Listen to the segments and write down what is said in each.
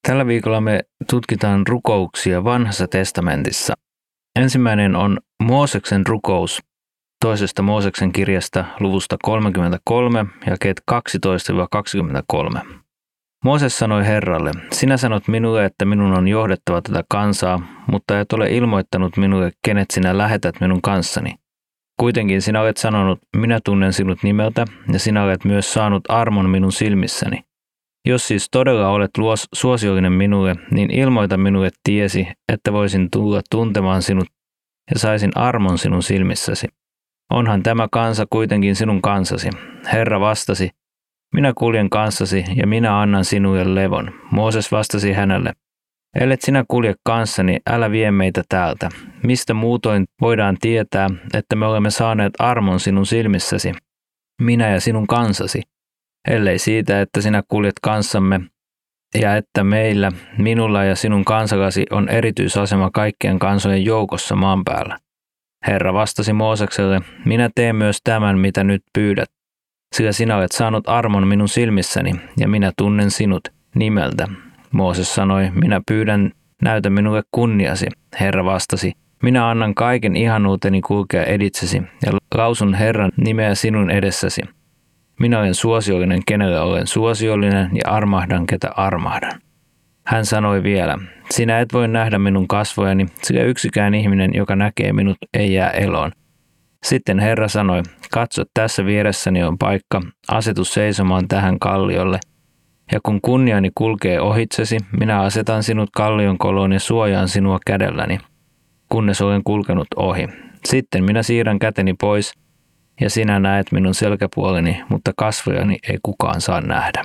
Tällä viikolla me tutkitaan rukouksia Vanhassa testamentissa. Ensimmäinen on Mooseksen rukous toisesta Mooseksen kirjasta luvusta 33, jakeet 12-23. Mooses sanoi Herralle, sinä sanot minulle, että minun on johdettava tätä kansaa, mutta et ole ilmoittanut minulle, kenet sinä lähetät minun kanssani. Kuitenkin sinä olet sanonut, minä tunnen sinut nimeltä, ja sinä olet myös saanut armon minun silmissäni. Jos siis todella olet suosiollinen minulle, niin ilmoita minulle tiesi, että voisin tulla tuntemaan sinut ja saisin armon sinun silmissäsi. Onhan tämä kansa kuitenkin sinun kansasi. Herra vastasi, minä kuljen kanssasi ja minä annan sinulle levon. Mooses vastasi hänelle, ellet sinä kulje kanssani, älä vie meitä täältä. Mistä muutoin voidaan tietää, että me olemme saaneet armon sinun silmissäsi, minä ja sinun kansasi? Ellei siitä, että sinä kuljet kanssamme ja että meillä, minulla ja sinun kansallasi on erityisasema kaikkien kansojen joukossa maan päällä. Herra vastasi Moosekselle, minä teen myös tämän, mitä nyt pyydät, sillä sinä olet saanut armon minun silmissäni ja minä tunnen sinut nimeltä. Mooses sanoi, minä pyydän, näytä minulle kunniasi. Herra vastasi, minä annan kaiken ihanuuteni kulkea editsesi ja lausun Herran nimeä sinun edessäsi. Minä olen suosiollinen, kenelle olen suosiollinen, ja armahdan, ketä armahdan. Hän sanoi vielä, sinä et voi nähdä minun kasvojani, sillä yksikään ihminen, joka näkee minut, ei jää eloon. Sitten Herra sanoi, katso, tässä vieressäni on paikka, asetu seisomaan tähän kalliolle. Ja kun kunniani kulkee ohitsesi, minä asetan sinut kallion koloon ja suojaan sinua kädelläni, kunnes olen kulkenut ohi. Sitten minä siirrän käteni pois, ja sinä näet minun selkäpuoleni, mutta kasvojani ei kukaan saa nähdä.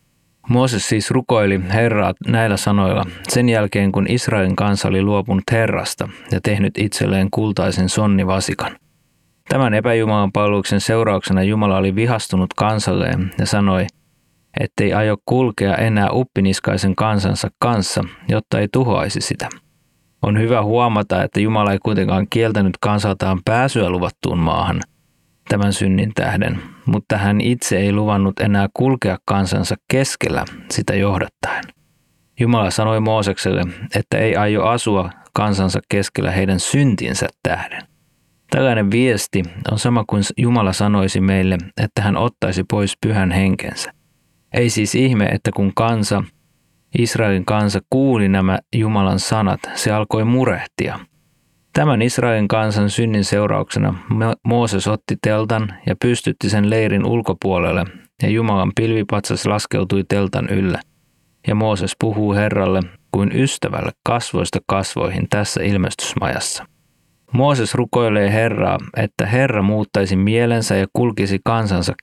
Mooses siis rukoili Herraa näillä sanoilla sen jälkeen, kun Israelin kansa oli luopunut Herrasta ja tehnyt itselleen kultaisen sonnivasikan. Tämän epäjumalan palveluksen seurauksena Jumala oli vihastunut kansalleen ja sanoi, ettei aio kulkea enää uppiniskaisen kansansa kanssa, jotta ei tuhoaisi sitä. On hyvä huomata, että Jumala ei kuitenkaan kieltänyt kansaltaan pääsyä luvattuun maahan tämän synnin tähden, mutta hän itse ei luvannut enää kulkea kansansa keskellä sitä johdattaen. Jumala sanoi Moosekselle, että ei aio asua kansansa keskellä heidän syntinsä tähden. Tällainen viesti on sama kuin Jumala sanoisi meille, että hän ottaisi pois pyhän henkensä. Ei siis ihme, että kun Israelin kansa kuuli nämä Jumalan sanat, se alkoi murehtia. Tämän Israelin kansan synnin seurauksena Mooses otti teltan ja pystytti sen leirin ulkopuolelle, ja Jumalan pilvipatsas laskeutui teltan ylle. Ja Mooses puhuu Herralle kuin ystävälle kasvoista kasvoihin tässä ilmestysmajassa. Mooses rukoilee Herraa, että Herra muuttaisi mielensä ja kulkisi kansansa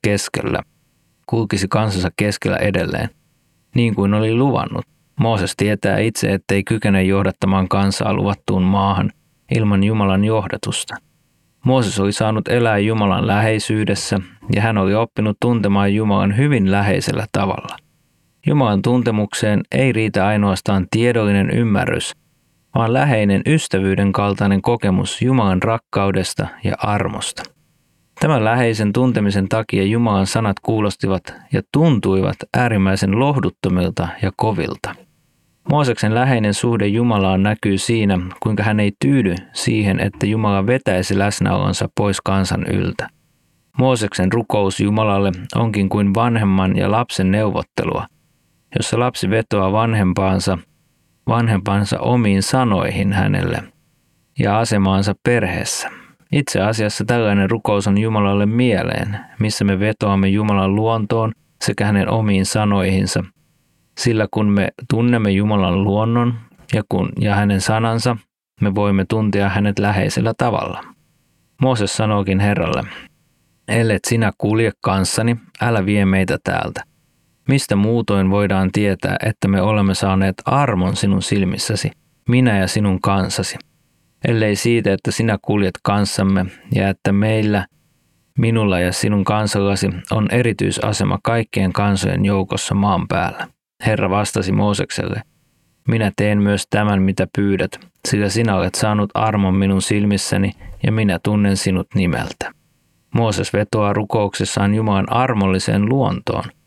keskellä edelleen, niin kuin oli luvannut. Mooses tietää itse, ettei kykene johdattamaan kansaa luvattuun maahan ilman Jumalan johdatusta. Mooses oli saanut elää Jumalan läheisyydessä ja hän oli oppinut tuntemaan Jumalan hyvin läheisellä tavalla. Jumalan tuntemukseen ei riitä ainoastaan tiedollinen ymmärrys, vaan läheinen ystävyyden kaltainen kokemus Jumalan rakkaudesta ja armosta. Tämän läheisen tuntemisen takia Jumalan sanat kuulostivat ja tuntuivat äärimmäisen lohduttomilta ja kovilta. Mooseksen läheinen suhde Jumalaan näkyy siinä, kuinka hän ei tyydy siihen, että Jumala vetäisi läsnäolonsa pois kansan yltä. Mooseksen rukous Jumalalle onkin kuin vanhemman ja lapsen neuvottelua, jossa lapsi vetoaa vanhempansa omiin sanoihin hänelle ja asemaansa perheessä. Itse asiassa tällainen rukous on Jumalalle mieleen, missä me vetoamme Jumalan luontoon sekä hänen omiin sanoihinsa, sillä kun me tunnemme Jumalan luonnon ja hänen sanansa, me voimme tuntea hänet läheisellä tavalla. Mooses sanookin Herralle, ellet sinä kulje kanssani, älä vie meitä täältä. Mistä muutoin voidaan tietää, että me olemme saaneet armon sinun silmissäsi, minä ja sinun kansasi? Ellei siitä, että sinä kuljet kanssamme ja että meillä, minulla ja sinun kansallasi on erityisasema kaikkien kansojen joukossa maan päällä. Herra vastasi Moosekselle, minä teen myös tämän, mitä pyydät, sillä sinä olet saanut armon minun silmissäni ja minä tunnen sinut nimeltä. Mooses vetoaa rukouksessaan Jumalan armolliseen luontoon.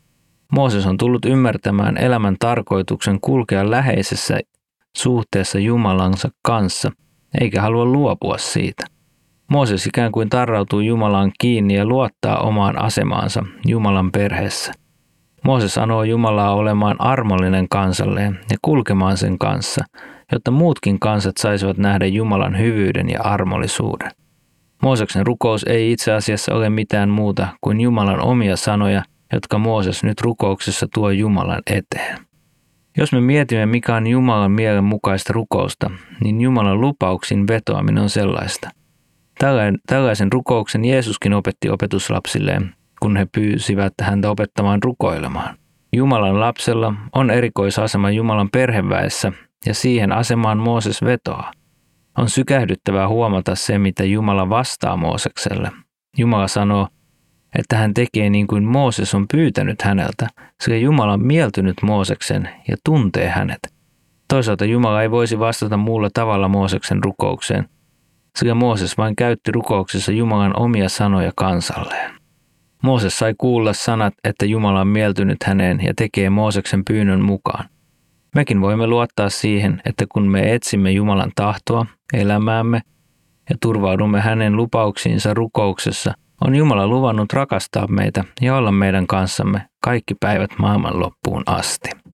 Mooses on tullut ymmärtämään elämän tarkoituksen kulkea läheisessä suhteessa Jumalansa kanssa, eikä halua luopua siitä. Mooses ikään kuin tarrautuu Jumalaan kiinni ja luottaa omaan asemaansa Jumalan perheessä. Mooses anoo Jumalaa olemaan armollinen kansalleen ja kulkemaan sen kanssa, jotta muutkin kansat saisivat nähdä Jumalan hyvyyden ja armollisuuden. Mooseksen rukous ei itse asiassa ole mitään muuta kuin Jumalan omia sanoja, jotka Mooses nyt rukouksessa tuo Jumalan eteen. Jos me mietimme, mikä on Jumalan mielen mukaista rukousta, niin Jumalan lupauksiin vetoaminen on sellaista. Tällaisen rukouksen Jeesuskin opetti opetuslapsilleen, kun he pyysivät häntä opettamaan rukoilemaan. Jumalan lapsella on erikoisasema Jumalan perheväessä ja siihen asemaan Mooses vetoaa. On sykähdyttävää huomata se, mitä Jumala vastaa Moosekselle. Jumala sanoo, että hän tekee niin kuin Mooses on pyytänyt häneltä, sekä Jumala on mieltynyt Mooseksen ja tuntee hänet. Toisaalta Jumala ei voisi vastata muulla tavalla Mooseksen rukoukseen, sekä Mooses vain käytti rukouksessa Jumalan omia sanoja kansalleen. Mooses sai kuulla sanat, että Jumala on mieltynyt häneen ja tekee Mooseksen pyynnön mukaan. Mekin voimme luottaa siihen, että kun me etsimme Jumalan tahtoa elämäämme ja turvaudumme hänen lupauksiinsa rukouksessa, on Jumala luvannut rakastaa meitä ja olla meidän kanssamme kaikki päivät maailman loppuun asti.